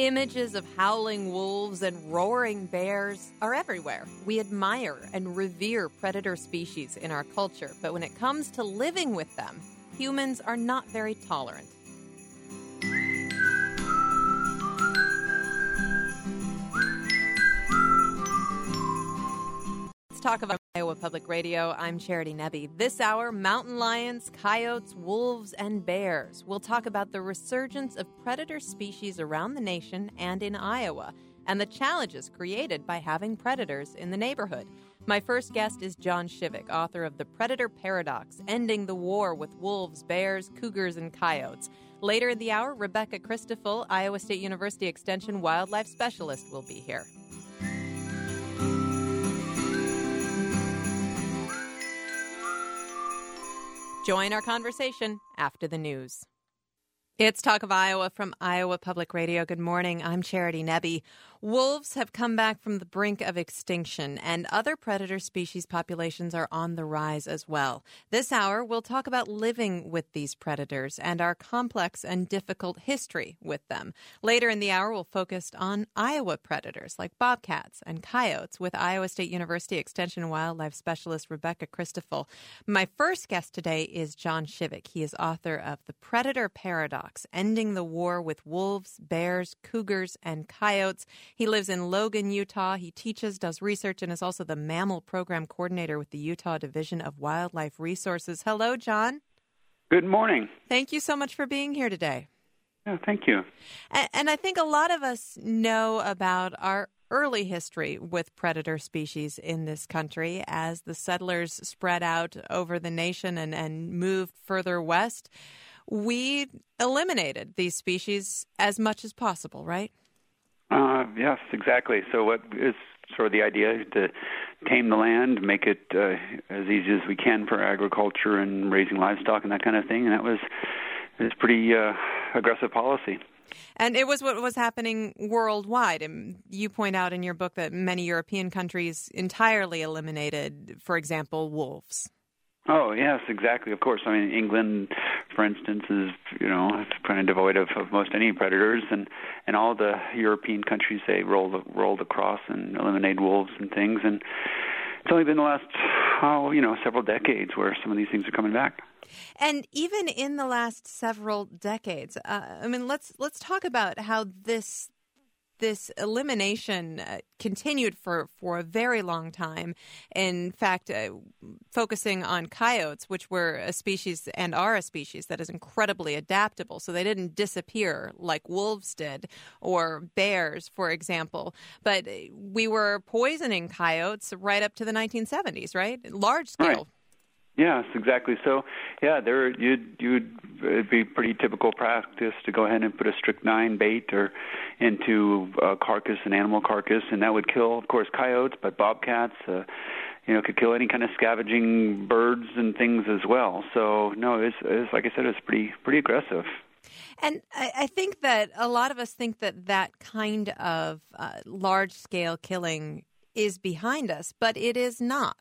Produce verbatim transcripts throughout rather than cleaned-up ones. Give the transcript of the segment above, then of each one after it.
Images of howling wolves and roaring bears are everywhere. We admire and revere predator species in our culture, but when it comes to living with them, humans are not very tolerant. Let's talk about Iowa Public Radio. I'm Charity Nebbe. This hour, mountain lions, coyotes, wolves, and bears. We'll talk about the resurgence of predator species around the nation and in Iowa, and the challenges created by having predators in the neighborhood. My first guest is John Shivak, author of The Predator Paradox, Ending the War with Wolves, Bears, Cougars, and Coyotes. Later in the hour, Rebecca Christoffel, Iowa State University Extension Wildlife Specialist, will be here. Join our conversation after the news. It's Talk of Iowa from Iowa Public Radio. Good morning. I'm Charity Nebbe. Wolves have come back from the brink of extinction, and other predator species populations are on the rise as well. This hour, we'll talk about living with these predators and our complex and difficult history with them. Later in the hour, we'll focus on Iowa predators like bobcats and coyotes with Iowa State University Extension Wildlife Specialist Rebecca Christoffel. My first guest today is John Shivak. He is author of The Predator Paradox, Ending the War with Wolves, Bears, Cougars, and Coyotes. He lives in Logan, Utah. He teaches, does research, and is also the Mammal Program Coordinator with the Utah Division of Wildlife Resources. Hello, John. Good morning. Thank you so much for being here today. Yeah, thank you. And, and I think a lot of us know about our early history with predator species in this country as the settlers spread out over the nation and, and moved further west. We eliminated these species as much as possible, right? Uh, yes, exactly. So what is sort of the idea to tame the land, make it uh, as easy as we can for agriculture and raising livestock and that kind of thing. And that was, it was pretty uh, aggressive policy. And it was what was happening worldwide. And you point out in your book that many European countries entirely eliminated, for example, wolves. Oh, yes, exactly. Of course. I mean, England, for instance, is, you know, kind of devoid of, of most any predators. And, and all the European countries, they rolled, rolled across and eliminated wolves and things. And it's only been the last, oh, you know, several decades where some of these things are coming back. And even in the last several decades, uh, I mean, let's let's talk about how this this elimination uh, continued for, for a very long time. In fact, uh, focusing on coyotes, which were a species and are a species that is incredibly adaptable. So they didn't disappear like wolves did, or bears, for example. But we were poisoning coyotes right up to the nineteen seventies, right? Large scale. Right. Yes, exactly. So, yeah, there you'd you'd it'd be pretty typical practice to go ahead and put a strychnine bait or into a carcass, an animal carcass, and that would kill, of course, coyotes, but bobcats, uh, you know, could kill any kind of scavenging birds and things as well. So, no, it's, it's like I said, it's pretty pretty aggressive. And I, I think that a lot of us think that that kind of uh, large-scale killing is behind us, but it is not.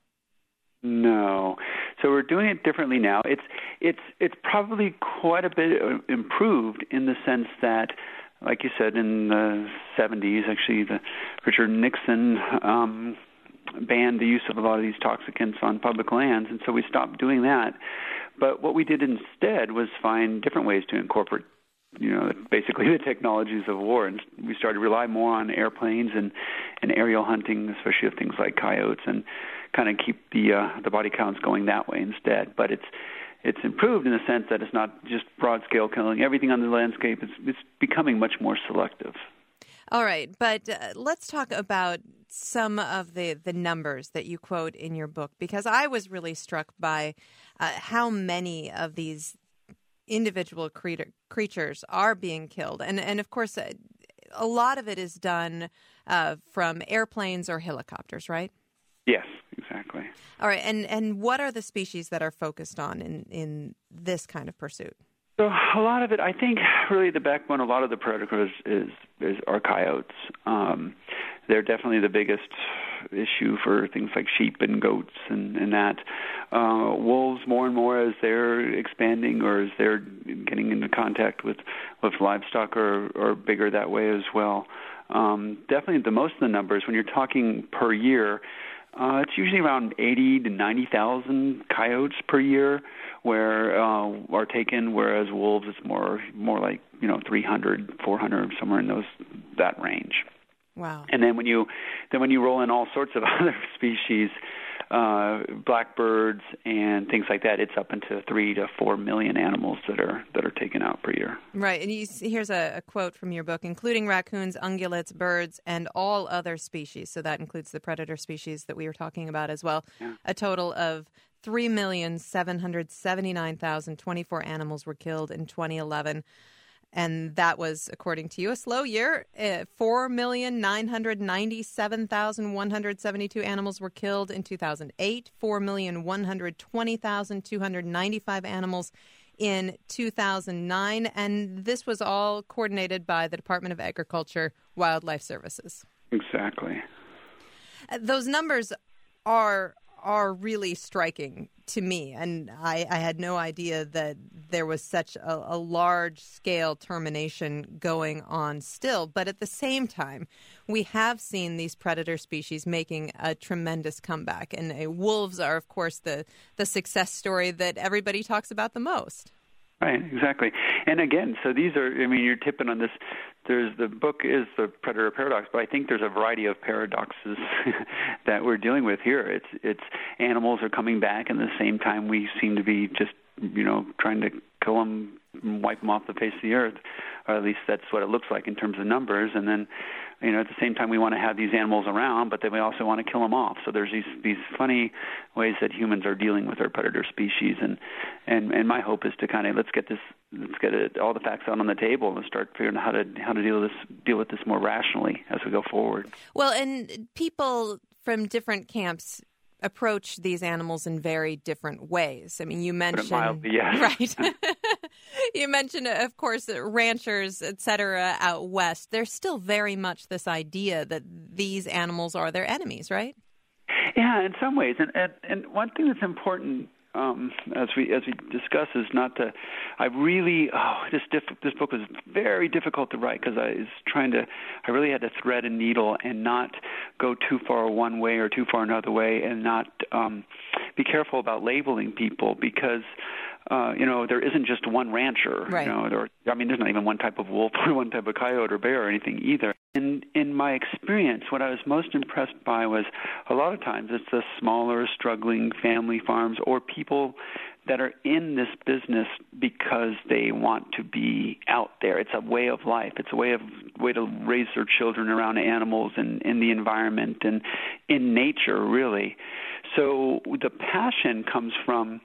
No. So we're doing it differently now. It's it's it's probably quite a bit improved in the sense that, like you said, in the seventies, actually, the Richard Nixon um, banned the use of a lot of these toxicants on public lands, and so we stopped doing that. But what we did instead was find different ways to incorporate, you know, basically the technologies of war, and we started to rely more on airplanes and, and aerial hunting, especially of things like coyotes, and kind of keep the uh, the body counts going that way instead. But it's it's improved in the sense that it's not just broad scale killing everything on the landscape. It's it's becoming much more selective. All right, but uh, let's talk about some of the, the numbers that you quote in your book, because I was really struck by uh, how many of these individual cre- creatures are being killed. And, and of course, uh, a lot of it is done uh, from airplanes or helicopters, right? Yes, exactly. All right. And, and what are the species that are focused on in, in this kind of pursuit? So a lot of it, I think, really the backbone, a lot of the predators is, is are coyotes. Um, they're definitely the biggest issue for things like sheep and goats and, and that. Uh, wolves, more and more as they're expanding or as they're getting into contact with, with livestock, are, are bigger that way as well. Um, definitely the most of the numbers, when you're talking per year, uh, it's usually around eighty to ninety thousand coyotes per year where uh, are taken, whereas wolves it's more more like, you know, three hundred, four hundred, somewhere in those that range. Wow. And then when you then when you roll in all sorts of other species, uh, blackbirds and things like that, it's up into three to four million animals that are that are taken out per year. Right. And you see, here's a, a quote from your book: including raccoons, ungulates, birds, and all other species. So that includes the predator species that we were talking about as well. Yeah. A total of three million seven hundred seventy-nine thousand twenty-four animals were killed in twenty eleven. And that was, according to you, a slow year. Uh, four million nine hundred ninety-seven thousand one hundred seventy-two animals were killed in two thousand eight, four million one hundred twenty thousand two hundred ninety-five animals in two thousand nine. And this was all coordinated by the Department of Agriculture, Wildlife Services. Exactly. Uh, those numbers are are really striking to me, and I, I had no idea that there was such a, a large-scale termination going on still. But at the same time, we have seen these predator species making a tremendous comeback, and uh, wolves are, of course, the, the success story that everybody talks about the most. Right, exactly. And again, so these are, I mean, you're tipping on this. There's the book is the Predator Paradox, but I think there's a variety of paradoxes that we're dealing with here. It's it's animals are coming back, and at the same time we seem to be just, you know, trying to kill them, wipe them off the face of the earth, or at least that's what it looks like in terms of numbers. And then, you know, at the same time we want to have these animals around, but then we also want to kill them off. So there's these these funny ways that humans are dealing with our predator species, and and, and my hope is to kind of let's get this let's get it, all the facts out on the table and start figuring out how to how to deal with this deal with this more rationally as we go forward. Well, and people from different camps approach these animals in very different ways. I mean, you mentioned mildly, yes. Right. You mentioned, of course, ranchers, et cetera, out west. There's still very much this idea that these animals are their enemies, right? Yeah, in some ways. And and, and one thing that's important um, as we as we discuss is not to. I really oh this diff, this book was very difficult to write because I was trying to. I really had to thread a needle and not go too far one way or too far another way, and not um, be careful about labeling people because. Uh, you know, there isn't just one rancher. Right. You know, there, I mean, there's not even one type of wolf or one type of coyote or bear or anything either. In in my experience, what I was most impressed by was a lot of times it's the smaller, struggling family farms or people that are in this business because they want to be out there. It's a way of life. It's a way of way to raise their children around animals and in the environment and in nature, really. So the passion comes from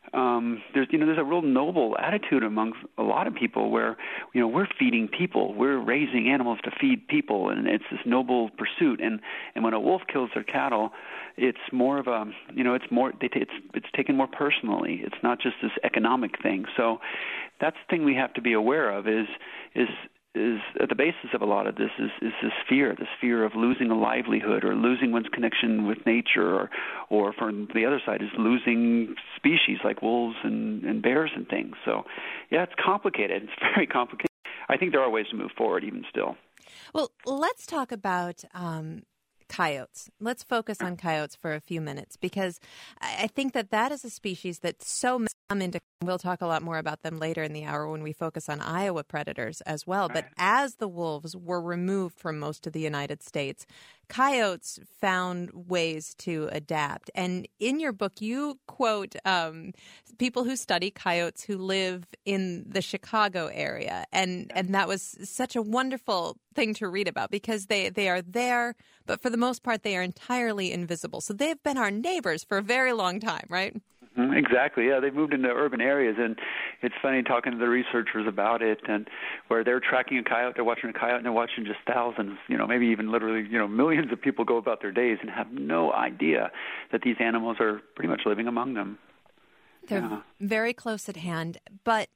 um, there's you know there's a real noble attitude amongst a lot of people where you know we're feeding people, we're raising animals to feed people, and it's this noble pursuit. And and when a wolf kills their cattle, it's more of a you know it's more they t- it's it's taken more personally. It's not just this economic thing. So that's the thing we have to be aware of is is. is at the basis of a lot of this is, is this fear, this fear of losing a livelihood or losing one's connection with nature, or, or from the other side is losing species like wolves and, and bears and things. So, yeah, it's complicated. It's very complicated. I think there are ways to move forward even still. Well, let's talk about um, coyotes. Let's focus on coyotes for a few minutes because I think that that is a species that so many come into. We'll talk a lot more about them later in the hour when we focus on Iowa predators as well. Right. But as the wolves were removed from most of the United States, coyotes found ways to adapt. And in your book, you quote um, people who study coyotes who live in the Chicago area. And, and that was such a wonderful thing to read about because they, they are there, but for the most part, they are entirely invisible. So they've been our neighbors for a very long time, right? Exactly. Yeah, they've moved into urban areas, and it's funny talking to the researchers about it, and where they're tracking a coyote, they're watching a coyote, and they're watching just thousands, you know, maybe even literally, you know, millions of people go about their days and have no idea that these animals are pretty much living among them. They're yeah. very close at hand, but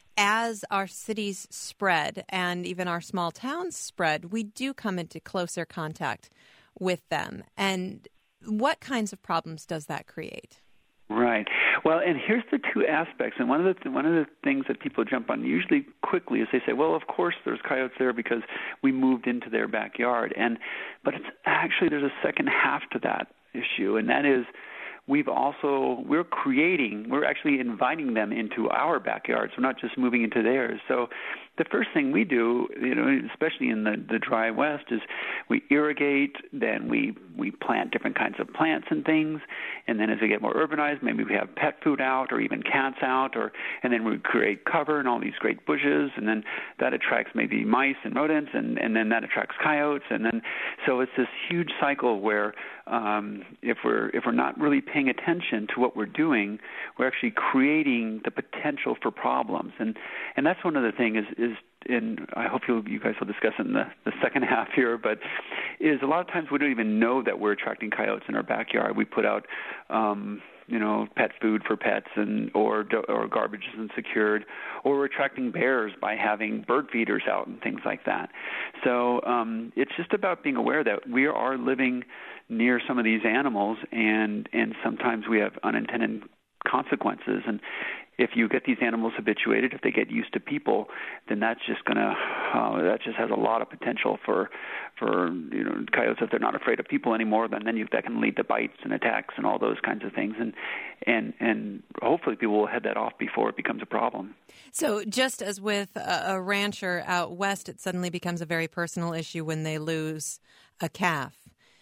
as our cities spread and even our small towns spread, we do come into closer contact with them. And what kinds of problems does that create? Right. Well, and here's the two aspects. And one of the th- one of the things that people jump on usually quickly is they say, "Well, of course there's coyotes there because we moved into their backyard." And but it's actually there's a second half to that issue, and that is we've also we're creating we're actually inviting them into our backyards. We're not just moving into theirs. So the first thing we do, you know, especially in the, the dry West, is we irrigate, then we, we plant different kinds of plants and things, and then as we get more urbanized, maybe we have pet food out or even cats out, or and then we create cover and all these great bushes, and then that attracts maybe mice and rodents, and, and then that attracts coyotes, and then so it's this huge cycle where um, if we're if we're not really paying attention to what we're doing, we're actually creating the potential for problems, and and that's one of the things is, is and I hope you you guys will discuss it in the, the second half here, but is a lot of times we don't even know that we're attracting coyotes in our backyard. We put out, um, you know, pet food for pets, and or or garbage isn't secured, or we're attracting bears by having bird feeders out and things like that. So um, it's just about being aware that we are living near some of these animals, and and sometimes we have unintended consequences. And if you get these animals habituated, if they get used to people, then that's just gonna uh, that just has a lot of potential for for you know coyotes. If they're not afraid of people anymore, then then you, that can lead to bites and attacks and all those kinds of things. And and and hopefully people will head that off before it becomes a problem. So just as with a, a rancher out west, it suddenly becomes a very personal issue when they lose a calf.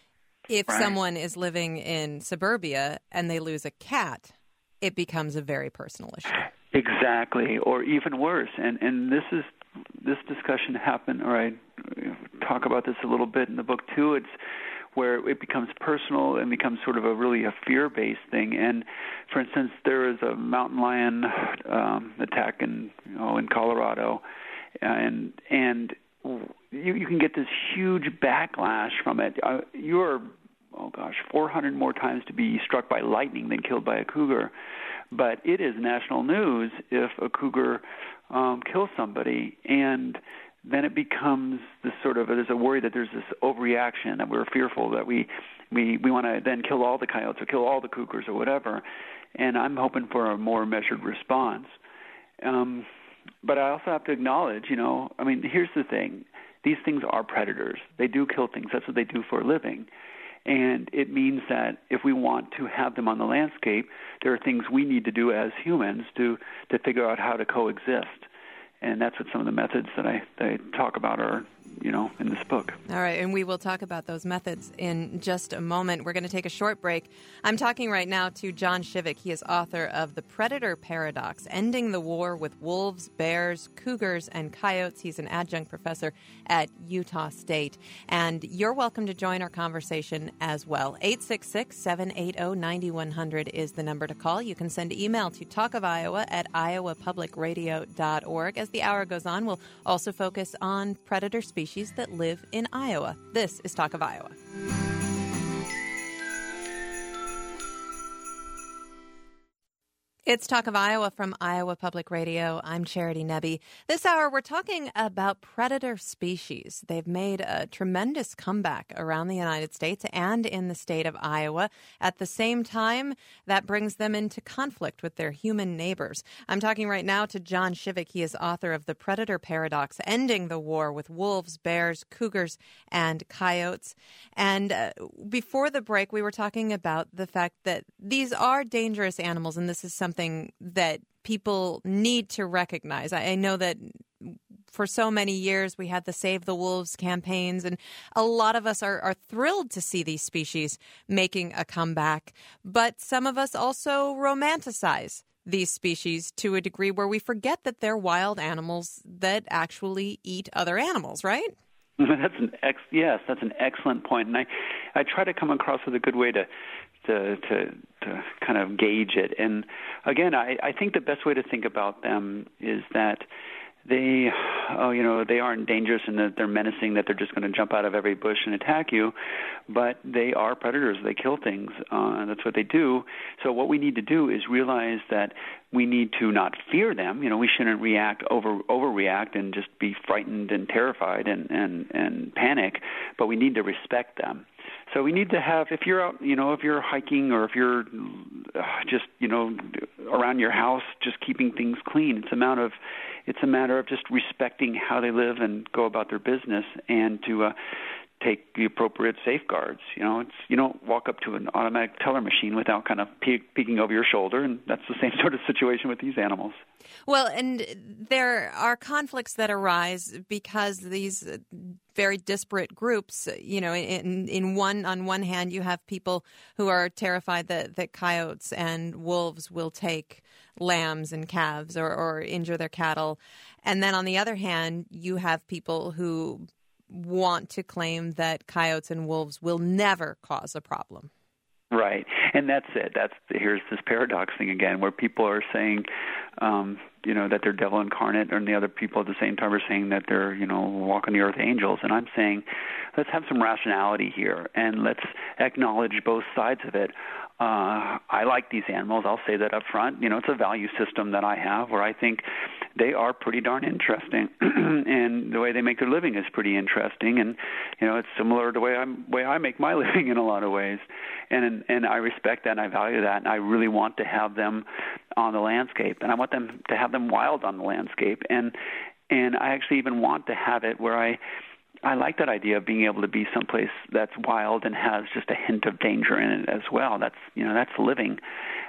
If Right. someone is living in suburbia and they lose a cat, it becomes a very personal issue. Exactly, or even worse. And and this is this discussion happened, or I talk about this a little bit in the book too. It's where it becomes personal and becomes sort of a really a fear-based thing. And for instance, there is a mountain lion um, attack in you know in Colorado, and and you you can get this huge backlash from it. Uh, you're oh gosh, four hundred more times to be struck by lightning than killed by a cougar. But it is national news if a cougar um, kills somebody, and then it becomes this sort of, there's a worry that there's this overreaction, that we're fearful that we, we, we want to then kill all the coyotes or kill all the cougars or whatever. And I'm hoping for a more measured response. Um, but I also have to acknowledge, you know, I mean, here's the thing. These things are predators. They do kill things. That's what they do for a living. And it means that if we want to have them on the landscape, there are things we need to do as humans to, to figure out how to coexist. And that's what some of the methods that I, that I talk about are, you know, in this book. All right, and we will talk about those methods in just a moment. We're going to take a short break. I'm talking right now to John Shivak. He is author of The Predator Paradox, Ending the War with Wolves, Bears, Cougars, and Coyotes. He's an adjunct professor at Utah State. And you're welcome to join our conversation as well. eight six six, seven eight zero, nine one zero zero is the number to call. You can send email to talkofiowa at iowa public radio dot org. As the hour goes on, we'll also focus on predator species that live in Iowa. This is Talk of Iowa. It's Talk of Iowa from Iowa Public Radio. I'm Charity Nebbe. This hour, we're talking about predator species. They've made a tremendous comeback around the United States and in the state of Iowa. At the same time, that brings them into conflict with their human neighbors. I'm talking right now to John Shivak. He is author of The Predator Paradox, Ending the War with Wolves, Bears, Cougars, and Coyotes. And uh, before the break, we were talking about the fact that these are dangerous animals, and this is something that people need to recognize. I know that for so many years we had the Save the Wolves campaigns, and a lot of us are, are thrilled to see these species making a comeback. But some of us also romanticize these species to a degree where we forget that they're wild animals that actually eat other animals, right? That's an ex- yes, that's an excellent point, and I, I try to come across with a good way to, to, to, to kind of gauge it. And again, I, I think the best way to think about them is that they, oh, you know, they aren't dangerous and that they're menacing, that they're just going to jump out of every bush and attack you, but they are predators. They kill things. Uh, that's what they do. So what we need to do is realize that we need to not fear them. You know, we shouldn't react, over overreact, and just be frightened and terrified and, and, and panic, but we need to respect them. So we need to have, if you're out, you know, if you're hiking or if you're uh, just, you know, around your house, just keeping things clean, it's a matter of, it's a matter of just respecting how they live and go about their business, and to uh, take the appropriate safeguards. You know, it's, you don't walk up to an automatic teller machine without kind of pe- peeking over your shoulder, and that's the same sort of situation with these animals. Well, and there are conflicts that arise because these very disparate groups, you know, in in one on one hand, you have people who are terrified that, that coyotes and wolves will take lambs and calves or, or injure their cattle. And then on the other hand, you have people who want to claim that coyotes and wolves will never cause a problem. Right, and that's it. That's here's this paradox thing again, where people are saying, um, you know, that they're devil incarnate, and the other people at the same time are saying that they're, you know, walking the earth angels. And I'm saying, let's have some rationality here, and let's acknowledge both sides of it. Uh, I like these animals. I'll say that up front. You know, it's a value system that I have where I think they are pretty darn interesting, and the way they make their living is pretty interesting. And you know, it's similar to the way I way I make my living in a lot of ways. And and I respect that, and I value that, and I really want to have them on the landscape, and I want them to have them wild on the landscape. And and I actually even want to have it where I. I like that idea of being able to be someplace that's wild and has just a hint of danger in it as well. That's, you know, that's living.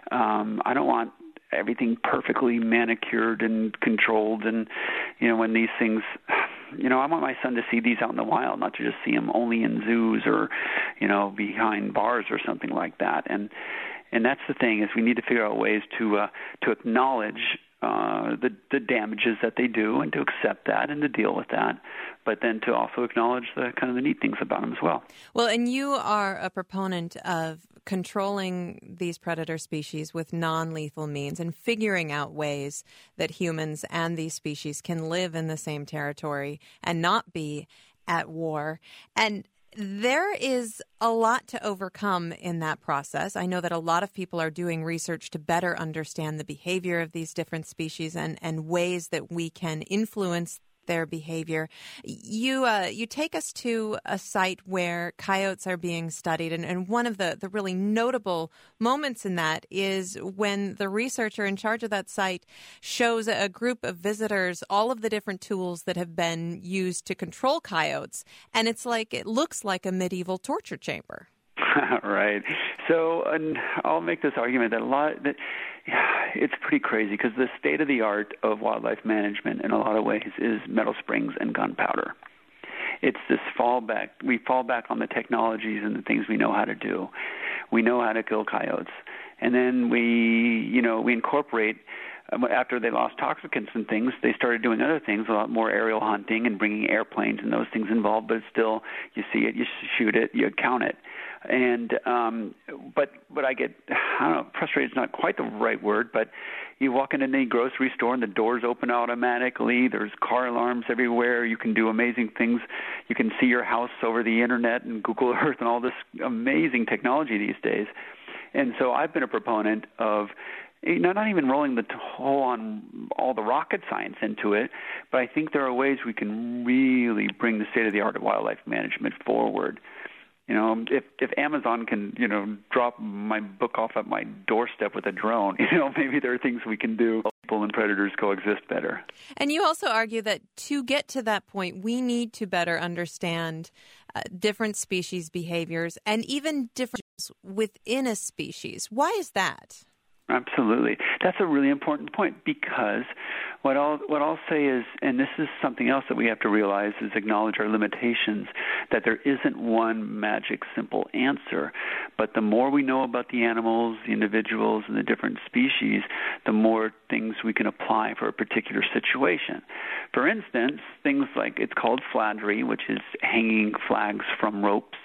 Um, I don't want everything perfectly manicured and controlled. And, you know, when these things, you know, I want my son to see these out in the wild, not to just see them only in zoos or, you know, behind bars or something like that. And and that's the thing, is we need to figure out ways to uh, to acknowledge Uh, the, the damages that they do, and to accept that and to deal with that, but then to also acknowledge the kind of the neat things about them as well. Well, and you are a proponent of controlling these predator species with non-lethal means and figuring out ways that humans and these species can live in the same territory and not be at war. And there is a lot to overcome in that process. I know that a lot of people are doing research to better understand the behavior of these different species and, and ways that we can influence their behavior. You uh, you take us to a site where coyotes are being studied, and, and one of the, the really notable moments in that is when the researcher in charge of that site shows a group of visitors all of the different tools that have been used to control coyotes, and it's like, it looks like a medieval torture chamber. Right. So, and I'll make this argument that a lot that it's pretty crazy, because the state of the art of wildlife management in a lot of ways is metal springs and gunpowder. It's this fallback. We fall back on the technologies and the things we know how to do. We know how to kill coyotes, and then we, you know, we incorporate. After they lost toxicants and things, they started doing other things, a lot more aerial hunting and bringing airplanes and those things involved. But still, you see it, you shoot it, you count it. And um, but but I get, I don't know, frustrated is not quite the right word, but you walk into any grocery store and the doors open automatically. There's car alarms everywhere. You can do amazing things. You can see your house over the internet and Google Earth and all this amazing technology these days. And so I've been a proponent of, you know, not even rolling the toll on all the rocket science into it, but I think there are ways we can really bring the state-of-the-art of wildlife management forward. You know, if if Amazon can, you know, drop my book off at my doorstep with a drone, you know, maybe there are things we can do. People and predators coexist better. And you also argue that to get to that point, we need to better understand uh, different species behaviors and even differences within a species. Why is that? Absolutely. That's a really important point, because what I'll what I'll say is, and this is something else that we have to realize, is acknowledge our limitations, that there isn't one magic simple answer. But the more we know about the animals, the individuals, and the different species, the more things we can apply for a particular situation. For instance, things like, it's called fladry, which is hanging flags from ropes.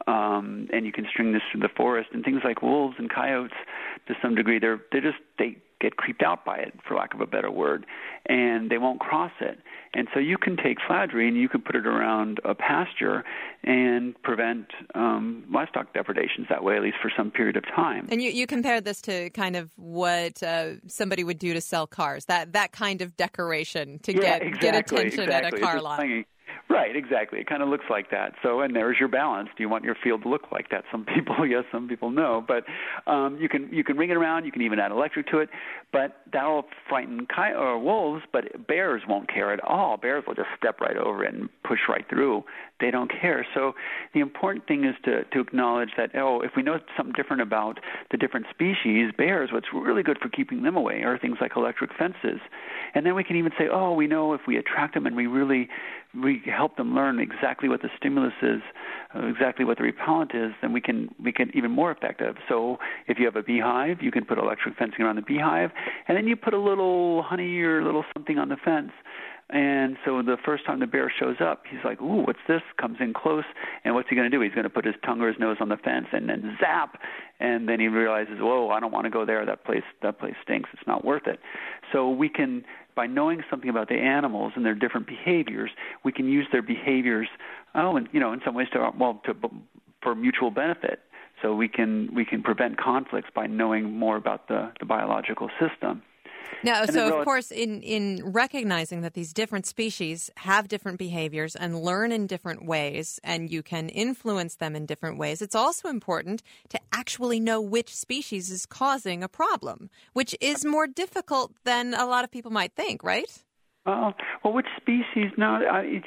Um, and you can string this through the forest, and things like wolves and coyotes, to some degree, they're they just they get creeped out by it, for lack of a better word, and they won't cross it. And so you can take fladrine, you can put it around a pasture and prevent um, livestock depredations that way, at least for some period of time. And you, you compared this to kind of what uh, somebody would do to sell cars, that that kind of decoration to yeah, get, exactly, get attention exactly. at a car It's lot. Playing, right, exactly. It kind of looks like that. So, and there's your balance. Do you want your field to look like that? Some people, yes, some people, no. But um, you can you can ring it around. You can even add electric to it. But that'll frighten coy- or wolves. But bears won't care at all. Bears will just step right over it and push right through. They don't care. So the important thing is to, to acknowledge that, oh, if we know something different about the different species, bears, what's really good for keeping them away are things like electric fences. And then we can even say, oh, we know if we attract them and we really we help them learn exactly what the stimulus is, uh, exactly what the repellent is, then we can we can even more effective. So if you have a beehive, you can put electric fencing around the beehive, and then you put a little honey or a little something on the fence. And so the first time the bear shows up, he's like, ooh, what's this? Comes in close, and what's he going to do? He's going to put his tongue or his nose on the fence and then zap, and then he realizes, whoa, I don't want to go there. That place, that place stinks. It's not worth it. So we can, by knowing something about the animals and their different behaviors, we can use their behaviors, oh, and you know, in some ways to, well, to for mutual benefit. So we can we can prevent conflicts by knowing more about the, the biological system. Now, And so rel- of course, in, in recognizing that these different species have different behaviors and learn in different ways, and you can influence them in different ways, it's also important to actually know which species is causing a problem, which is more difficult than a lot of people might think, right? Well, well, which species? No, I,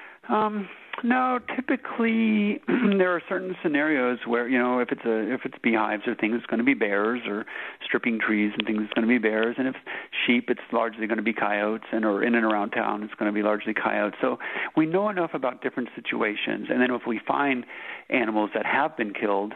um, no. Typically, there are certain scenarios where, you know, if it's a if it's beehives or things, it's going to be bears, or stripping trees and things, it's going to be bears. And if sheep, it's largely going to be coyotes, and or in and around town, it's going to be largely coyotes. So we know enough about different situations, and then if we find animals that have been killed,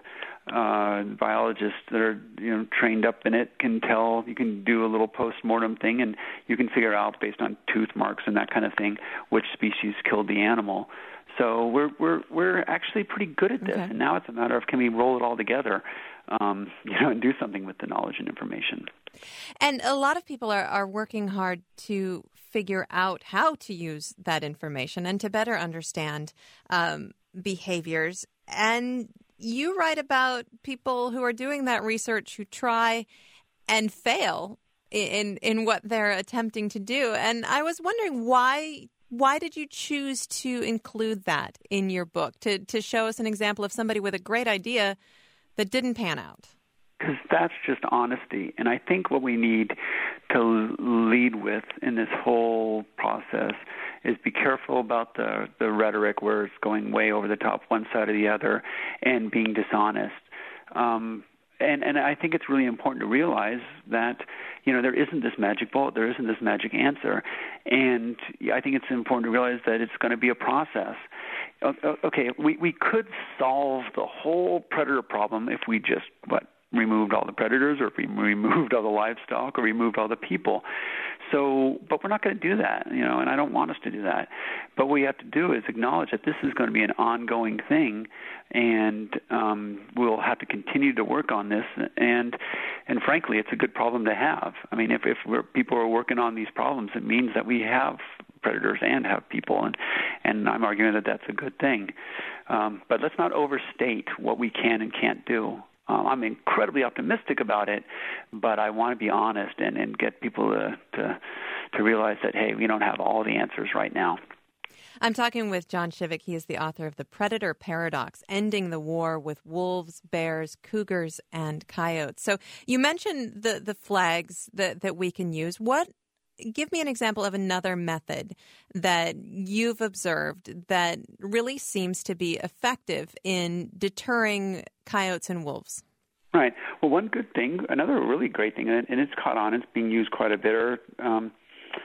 uh, biologists that are you know trained up in it can tell. You can do a little post-mortem thing, and you can figure out based on tooth marks and that kind of thing which species killed the animal. So we're we're we're actually pretty good at this, Okay. and now it's a matter of can we roll it all together, um, you know, and do something with the knowledge and information. And a lot of people are, are working hard to figure out how to use that information and to better understand um, behaviors. And you write about people who are doing that research who try and fail in in what they're attempting to do. And I was wondering why why did you choose to include that in your book, to to show us an example of somebody with a great idea that didn't pan out? Because that's just honesty. And I think what we need to lead with in this whole process is be careful about the, the rhetoric where it's going way over the top one side or the other and being dishonest. Um, and, and I think it's really important to realize that, you know, there isn't this magic bullet, there isn't this magic answer. And I think it's important to realize that it's going to be a process. Okay, we, we could solve the whole predator problem if we just, what, removed all the predators, or if we removed all the livestock, or removed all the people. So, but we're not going to do that, you know, and I don't want us to do that. But what we have to do is acknowledge that this is going to be an ongoing thing, and um, we'll have to continue to work on this. And, and frankly, it's a good problem to have. I mean, if if we're, people are working on these problems, it means that we have predators and have people, and and I'm arguing that that's a good thing. Um, but let's not overstate what we can and can't do. Um, I'm incredibly optimistic about it, but I want to be honest and, and get people to, to to realize that, hey, we don't have all the answers right now. I'm talking with John Shivak. He is the author of The Predator Paradox, Ending the War with Wolves, Bears, Cougars, and Coyotes. So you mentioned the, the flags that, that we can use. What Give me an example of another method that you've observed that really seems to be effective in deterring coyotes and wolves. Right. Well, one good thing, another really great thing, and it's caught on, it's being used quite a bit, are um,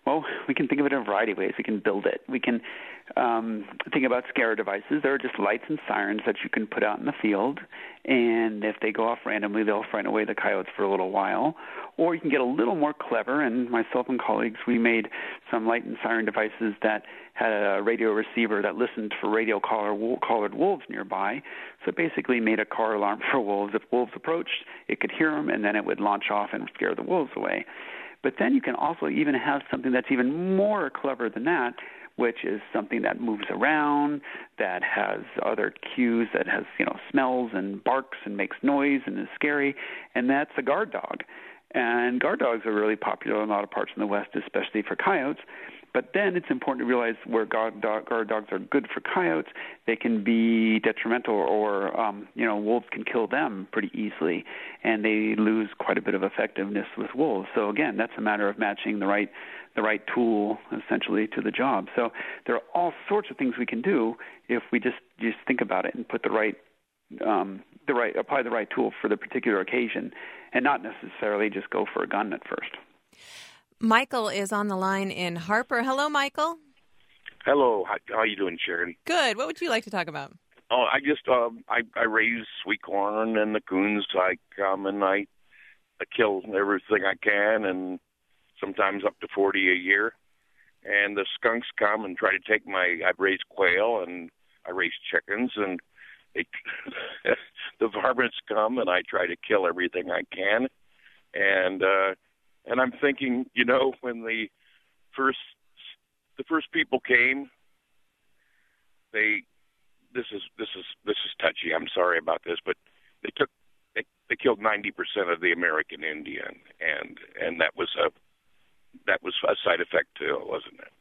Well, we can think of it in a variety of ways. We can build it. We can um, think about scare devices. There are just lights and sirens that you can put out in the field, and if they go off randomly, they'll frighten away the coyotes for a little while. Or you can get a little more clever, and myself and colleagues, we made some light and siren devices that had a radio receiver that listened for radio-collared wolves nearby. So it basically made a car alarm for wolves. If wolves approached, it could hear them, and then it would launch off and scare the wolves away. But then you can also even have something that's even more clever than that, which is something that moves around, that has other cues, that has, you know, smells and barks and makes noise and is scary, and that's a guard dog. And guard dogs are really popular in a lot of parts in the West, especially for coyotes. But then it's important to realize where guard, dog, guard dogs are good for coyotes, they can be detrimental, or um, you know, wolves can kill them pretty easily, and they lose quite a bit of effectiveness with wolves. So again, that's a matter of matching the right the right tool essentially to the job. So there are all sorts of things we can do if we just just think about it and put the right um, the right apply the right tool for the particular occasion, and not necessarily just go for a gun at first. Michael is on the line in Harper. Hello, Michael. Hello. How, how are you doing, Sharon? Good. What would you like to talk about? Oh, I just um, I I raise sweet corn, and the coons I come and I, I kill everything I can, and sometimes up to forty a year. And the skunks come and try to take my. I raise quail and I raise chickens, and they, the varmints come and I try to kill everything I can, and. uh And I'm thinking, you know, when the first the first people came, they this is this is this is touchy. I'm sorry about this, but they took they, they killed ninety percent of the American Indian, and and that was a that was a side effect too, wasn't it?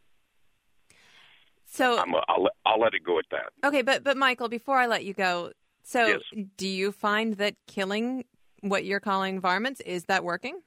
So I'm a, I'll I'll let it go at that. Okay, but but Michael, before I let you go, so yes. Do you find that killing what you're calling varmints, is that working?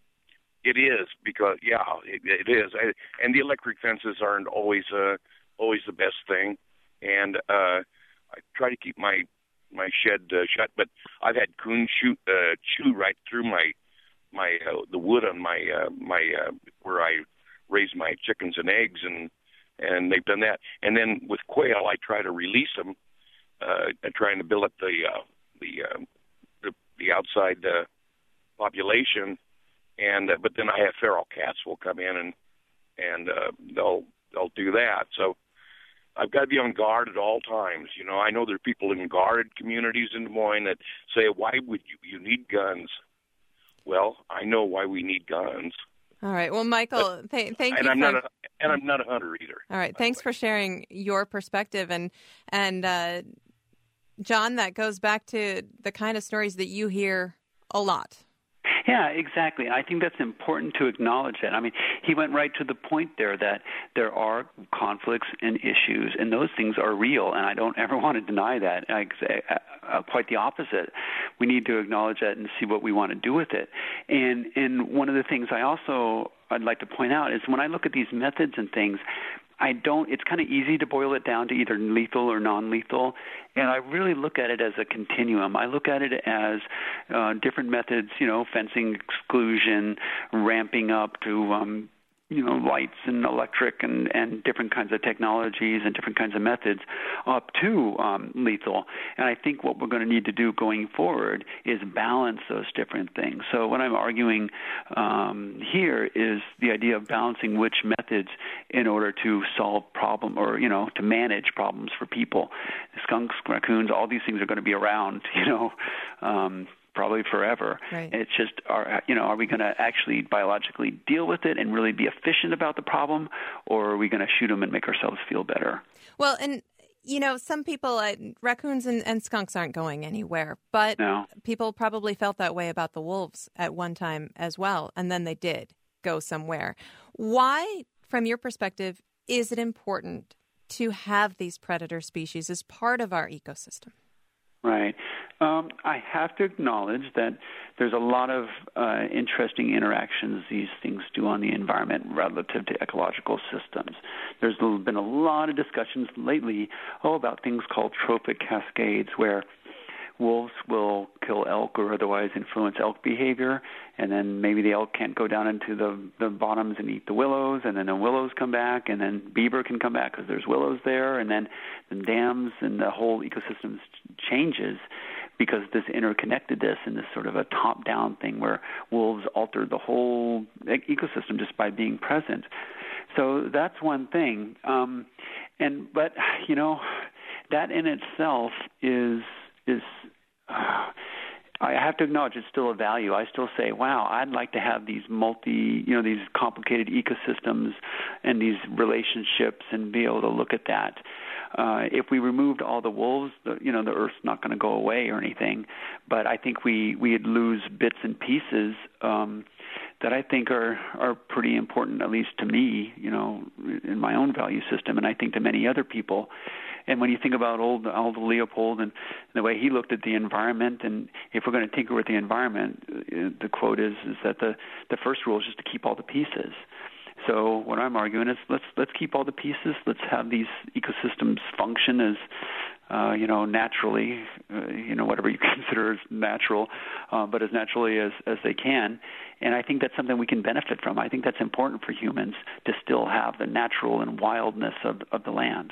It is, because yeah, it, it is, I, and the electric fences aren't always uh, always the best thing. And uh, I try to keep my my shed uh, shut, but I've had coon shoot uh, chew right through my my uh, the wood on my uh, my uh, where I raise my chickens and eggs, and and they've done that. And then with quail, I try to release them, uh, and trying to build up the uh, the, uh, the the outside uh, population. And uh, but then I have feral cats will come in and and uh, they'll they'll do that. So I've got to be on guard at all times. You know, I know there are people in guarded communities in Des Moines that say, "Why would you you need guns?" Well, I know why we need guns. All right. Well, Michael, but, th- thank and you. I'm for... not a, and I'm not a hunter either. All right. Thanks for sharing your perspective, and and uh, John, that goes back to the kind of stories that you hear a lot. Yeah, exactly. I think that's important to acknowledge that. I mean, he went right to the point there that there are conflicts and issues, and those things are real, and I don't ever want to deny that. I say, uh, quite the opposite. We need to acknowledge that and see what we want to do with it. And and one of the things I also I'd like to point out is when I look at these methods and things, I don't, it's kind of easy to boil it down to either lethal or non-lethal, and I really look at it as a continuum. I look at it as uh, different methods, you know, fencing, exclusion, ramping up to, um, you know, lights and electric and, and different kinds of technologies and different kinds of methods up to um, lethal. And I think what we're going to need to do going forward is balance those different things. So what I'm arguing um, here is the idea of balancing which methods in order to solve problem or, you know, to manage problems for people. Skunks, raccoons, all these things are going to be around, you know, um, probably forever. Right. It's just, are, you know, are we going to actually biologically deal with it and really be efficient about the problem, or are we going to shoot them and make ourselves feel better? Well, and, you know, some people, uh, raccoons and, and skunks aren't going anywhere, but no. People probably felt that way about the wolves at one time as well, and then they did go somewhere. Why, from your perspective, is it important to have these predator species as part of our ecosystem? Right. Um, I have to acknowledge that there's a lot of uh, interesting interactions these things do on the environment relative to ecological systems. There's been a lot of discussions lately oh, about things called trophic cascades, where wolves will kill elk or otherwise influence elk behavior, and then maybe the elk can't go down into the, the bottoms and eat the willows, and then the willows come back, and then beaver can come back because there's willows there, and then the dams and the whole ecosystem changes because this interconnectedness and this sort of a top-down thing where wolves alter the whole ecosystem just by being present. So that's one thing. Um, and but you know, that in itself is is. Uh, I have to acknowledge it's still a value. I still say, wow, I'd like to have these multi, you know, these complicated ecosystems and these relationships and be able to look at that. Uh, if we removed all the wolves, the, you know, the Earth's not going to go away or anything. But I think we we'd lose bits and pieces um, that I think are are pretty important, at least to me, you know, in my own value system, and I think to many other people. And when you think about old Aldo Leopold and the way he looked at the environment, and if we're going to tinker with the environment, the quote is is that the the first rule is just to keep all the pieces. So what I'm arguing is let's let's keep all the pieces. Let's have these ecosystems function as uh, you know naturally, uh, you know whatever you consider as natural, uh, but as naturally as as they can. And I think that's something we can benefit from. I think that's important for humans to still have the natural and wildness of of the land.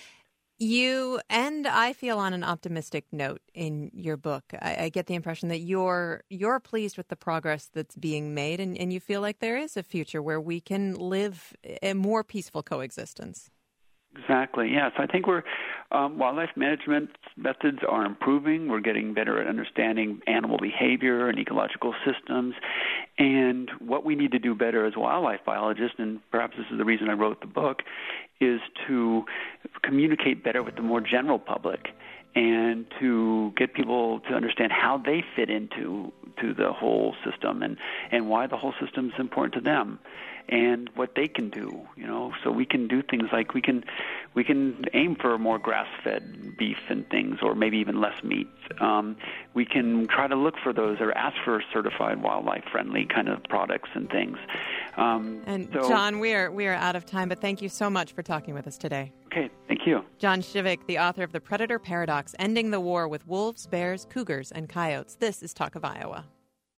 You end, I feel, on an optimistic note in your book. I, I get the impression that you're you're pleased with the progress that's being made, and, and you feel like there is a future where we can live a more peaceful coexistence. Exactly, yes. I think we're um, wildlife management methods are improving. We're getting better at understanding animal behavior and ecological systems. And what we need to do better as wildlife biologists, and perhaps this is the reason I wrote the book, is to communicate better with the more general public and to get people to understand how they fit into to the whole system and, and why the whole system is important to them and what they can do, you know. So we can do things like we can we can aim for more grass-fed beef and things, or maybe even less meat. Um, we can try to look for those or ask for certified wildlife-friendly kind of products and things. Um, and so, John, we are we are out of time, but thank you so much for talking with us today. Okay, thank you. John Shivak, the author of The Predator Paradox, Ending the War with Wolves, Bears, Cougars, and Coyotes. This is Talk of Iowa.